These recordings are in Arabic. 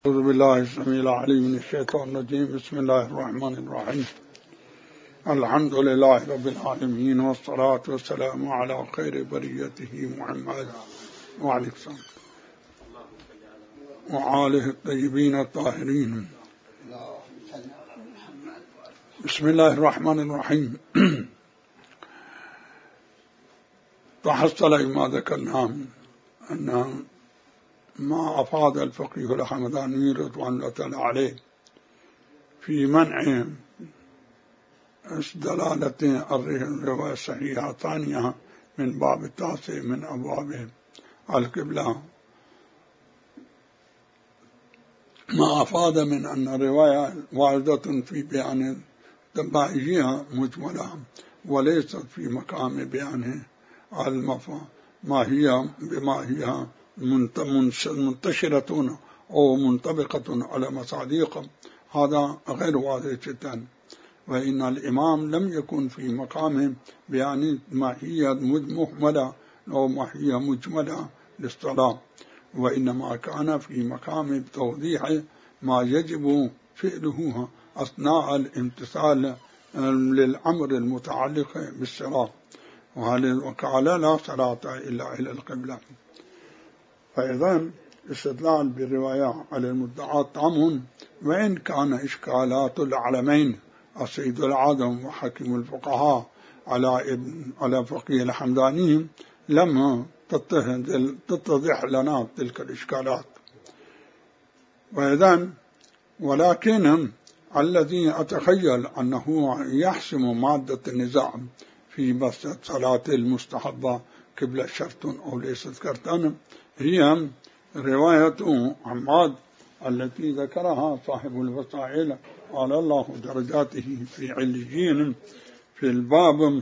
أعوذ بالله السميع العليم من الشيطان الرجيم. بسم الله الرحمن الرحيم. الحمد لله رب العالمين، والصلاة والسلام على خير بريته محمد وعلى وآله الطيبين الطاهرين. بسم الله الرحمن الرحيم. تحصل ما ذكرناه أن ما أفاد الفقيه الحمداني رضوان الله تعالى عليه في منع دلالة الرواية الصحيحة الثانية من باب التاسع من أبواب القبلة، ما أفاد من أن الرواية واردة في بيان دبائجها مجملة وليست في مقام بيان ما هي بما هي منتشرة أو منطبقة على مصادق. هذا غير واضح جدا، وإن الإمام لم يكن في مقام بيان ما هي مهملة أو ما هي مجملة للصلاة، وإنما كان في مقام توضيح ما يجب فعله أثناء الامتثال للأمر المتعلق بالصلاة، وقال لا صلاة إلا إلى القبلة. فإذا استدلال بالرواية على المدعى تام، وإن كان إشكالات العلمين السيد العظم وحكيم الفقهاء على فقيه الحمداني لم تتضح لنا تلك الإشكالات. وإذن ولكن الذي أتخيل أنه يحسم مادة النزاع في مسألة صلاة المستحبة قبل شرط أو ليست شرطا هي رواية عماد التي ذكرها صاحب الوسائل قال الله درجاته في عليين في الباب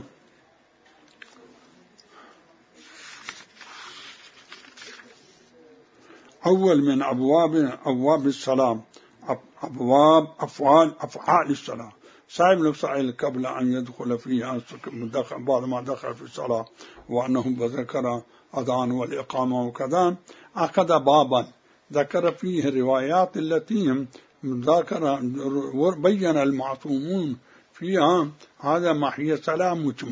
أول من أبواب الصلاة، أبواب أفعال الصلاة. صاحب الوسائل قبل أن يدخل فيها بعد ما دخل في الصلاة وأنه ذكر أذان والإقامة وكذا، أخذ بابا ذكر فيه الروايات التي ذكر بين المعصومون فيها هذا ما هي صلاة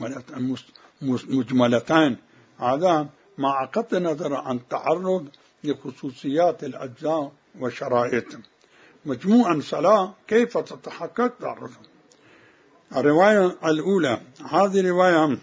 مجملتان، هذا مع قطع نظر عن تعرض لخصوصيات الأجزاء وشرائط. مجموعا صلاة كيف تتحقق تعرض. الرواية الأولى هذه رواية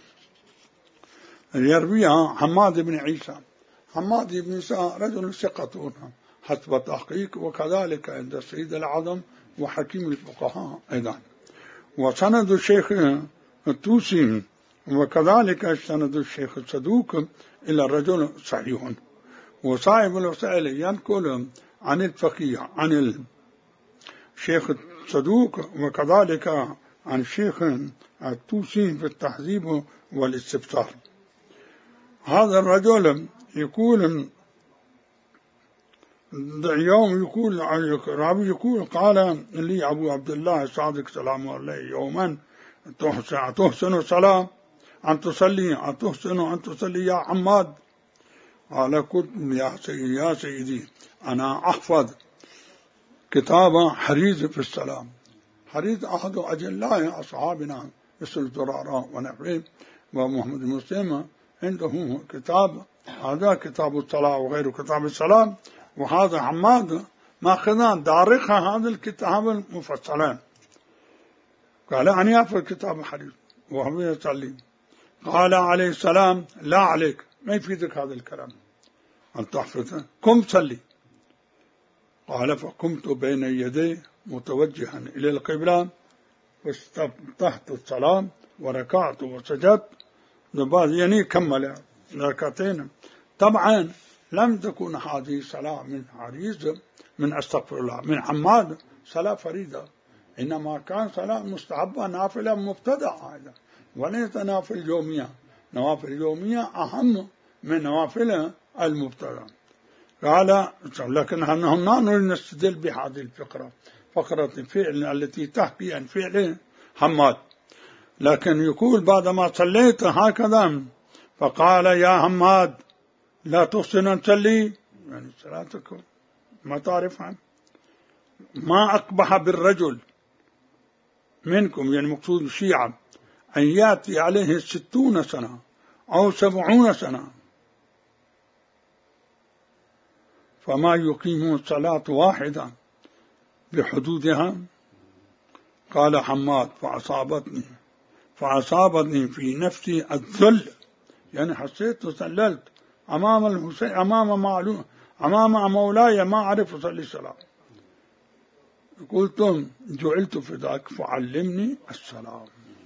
يرويها حماد بن عيسى. حماد بن عيسى رجل ثقة حسب تحقيق، وكذلك عند السيد العظم وحكيم الفقهاء أيضا. وسند الشيخ الطوسي وكذلك سند الشيخ الصدوق إلى الرجل صحيح. وصاحب الوسائل ينقل عن الفقيه عن الشيخ الصدوق وكذلك عن الشيخ الطوسي في التحذيب والاستفسار. هذا الرجل يقول يوم يقول قال لي أبو عبد الله الصادق سلام الله يوما تحسن صلاة أن تصلي يا عماد؟ قال قلت يا سيدي أنا أحفظ كتاب حريز في السلام. حريز أحد أجلاء أصحابنا مثل زرارة ونحوه ومحمد مسلم عنده كتاب، هذا كتاب الصلاة وغير كتاب السلام، وهذا حماد ماخذان دارخ هذا الكتاب المفصلان. قال أنا أحفظ كتاب حريز وهو يصلي. قال عليه السلام لا عليك، ما يفيدك هذا الكلام أن تحفظه، قم صلي. قال فقمت بين يدي متوجها إلى القبلة واستفتحت الصلاة وركعت وسجدت، يعني كمل ركعتين. طبعا لم تكن هذه صلاة من حريز من استغفر الله من حماد صلاة فريدة، إنما كان صلاة مستحبة نافلة مبتدعة هذا، وليس نافل يومية. نوافل يومية أهم من نوافل المبتدع. قال لكن هم نريد نستدل بهذه الفقرة، فقرة الفعل التي تحكي عن فعل حماد. لكن يقول بعدما صليت هكذا فقال يا حماد لا تحسن أن تصلي، يعني صلاتك ما تعرف عنه. ما أقبح بالرجل منكم، يعني مقصود الشيعة، أن يأتي عليه 60 سنة أو 70 سنة فما يقيمون الصلاة واحدة بحدودها. قال حماد فأصابتني في نفسي الذل، يعني حسيت وذللت أمام الحسين، أمام مولاي ما أعرف أصلي الصلاة. قلت جعلت فداك فعلمني السلام.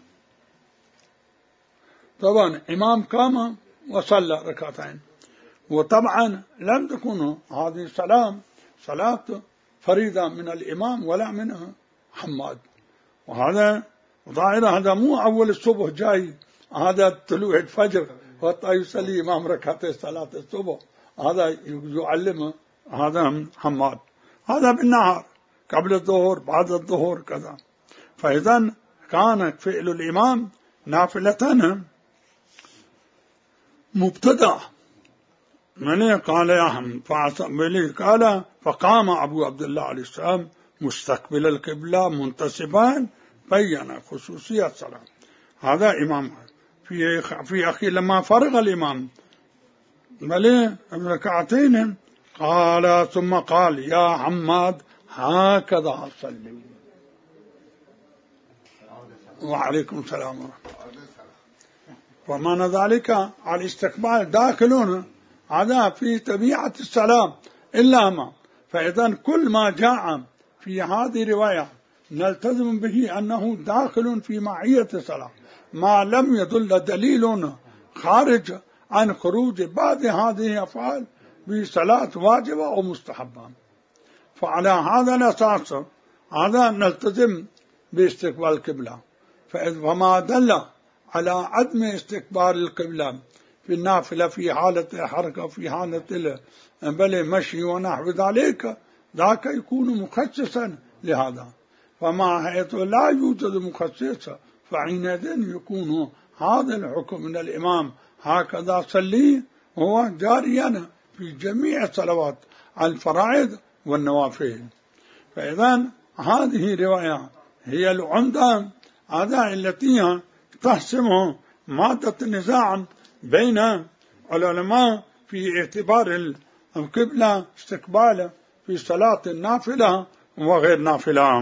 طبعا إمام قام وصلى ركعتين، وطبعا لم تكن هذه صلاة فريضة من الإمام ولا من حماد، وهذا ظاهرة هذا مو أول الصبح جاي، هذا طلوع الفجر حتى يصلي إمام ركعتي صلاة الصبح، هذا يعلمه هذا حماد. هذا بالنهار قبل الظهر بعد الظهر كذا. فإذا كان فعل الإمام نافلة مبتدأ. من قال يا حمد قال فقام أبو عبد الله عليه السلام مستقبل القبلة منتصبا، بين خصوصية الصلاة. هذا إمام في أخي لما فرغ الإمام بل ركعتين قال ثم قال يا حماد هكذا صلي. وعليكم السلام ورحمة الله. ومعنى ذلك على الاستقبال داخلون، هذا في طبيعة الصلاة إلا ما. فإذا كل ما جاء في هذه الرواية نلتزم به أنه داخل في معية الصلاة، ما لم يدل دليل خارج عن خروج بعض هذه الأفعال بصلاة واجبة أو مستحبة. فعلى هذا الأساس هذا نلتزم باستقبال القبلة. فما دل على عدم استقبال القبلة في النافلة في حالة حركة في حالة بل مشي ونحو ذلك، ذاك يكون مخصصا لهذا. فما حيث لا يوجد مخصص فحينئذ يكون هذا الحكم من الإمام هكذا صلي هو جاريا في جميع الصلوات الفرائض والنوافل. فإذا هذه رواية هي العمدة، هذا التي تحسم مادة النزاع بين العلماء في اعتبار القبلة استقبال في صلاة النافلة وغير نافلة.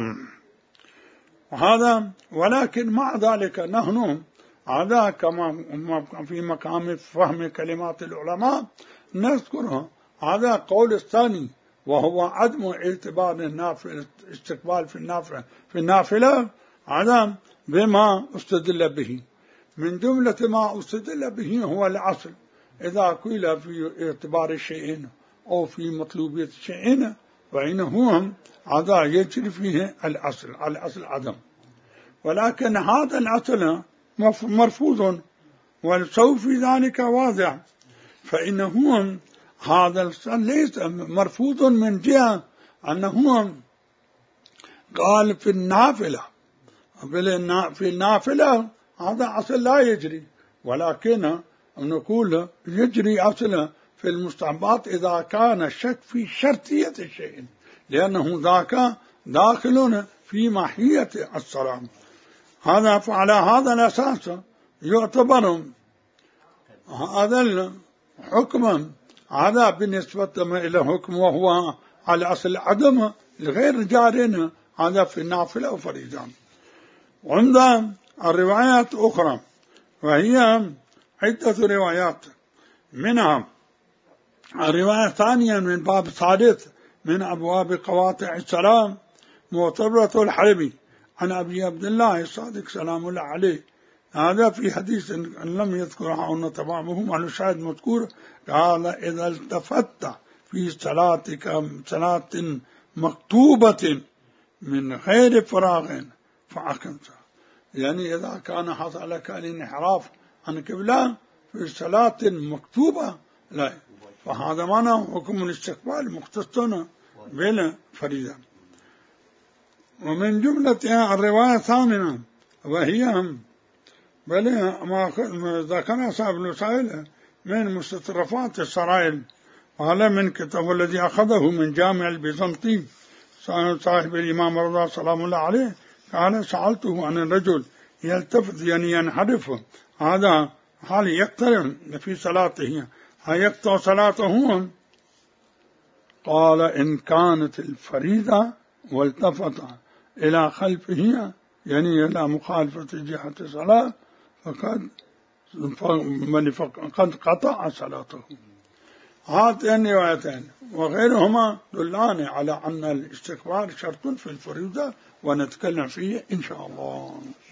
وهذا ولكن مع ذلك نحن هذا كما في مقام فهم كلمات العلماء نذكرها. هذا قول الثاني وهو عدم اعتبار النافل استقبال في النافلة هذا بما استدل به. من جملة ما استدل به هو الأصل، إذا قيل في اعتبار الشيئين أو في مطلوبية الشيئين فإنه هذا يجري فيه الأصل عدم. ولكن هذا الأصل مرفوض والسوف في ذلك واضح. فإنه هذا الأصل ليس مرفوض من جهة أنه قال في النافلة، في النافلة هذا أصل لا يجري، ولكن نقول يجري أصل في المستحبات إذا كان الشك في شرطية الشيء، لأنه ذاك داخل في ماهية الصلاة. هذا فعلى هذا الأساس يعتبر هذا الحكم هذا بالنسبة إلى حكم وهو على أصل عدم الغير جارين هذا في النافلة وفريضة. وعند الروايات أخرى وهي عدة روايات، منها الرواية الثانية من باب ثالث من أبواب قواطع السلام معتبرة الحلبي عن أبي عبد الله الصادق سلام الله عليه. هذا في حديث لم يذكرها أن تمامه على الشاهد مذكور. قال إذا التفت في صلاتك صلاة مكتوبة من غير فراغ فأقمت، يعني إذا كان حصل لك الانحراف عن قبلة في صلاة مكتوبة لا، فهذا معنى حكم الاستقبال مختص بالفريضة. ومن جملة الرواية الثامنة وهي بل ما ذكر صاحب الوسائل من مستطرفات السرائل، قال من كتاب الذي أخذه من جامع البيزنطي صاحب الإمام رضا سلام الله عليه قال سألته عن الرجل يلتفت يعني ينحرف هذا هل يقترن في صلاته هل يقطع صلاته؟ قال إن كانت الفريضة والتفت إلى خلفه يعني إلى مخالفة جهة الصلاة فقد قطع صلاته. هاتين روايتين وغيرهما دلان على أن الاستكبار شرط في الفريضة ونتكلم فيه إن شاء الله.